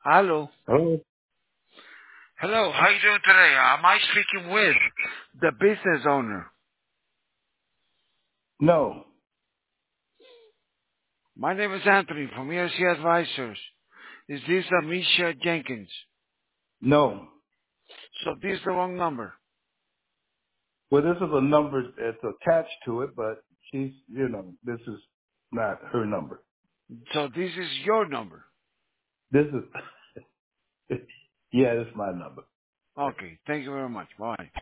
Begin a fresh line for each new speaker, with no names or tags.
Hello.
Oh,
Hello. How you doing today? Am I speaking with the business owner?
no,
My name is Anthony from ERC Advisors. Is this Amisha Jenkins?
no.
So this is the wrong number.
Well, this is a number that's attached to it, but this is not her number.
So this is your number.
This is, yeah, this is my number.
Okay. Thank you very much. Bye.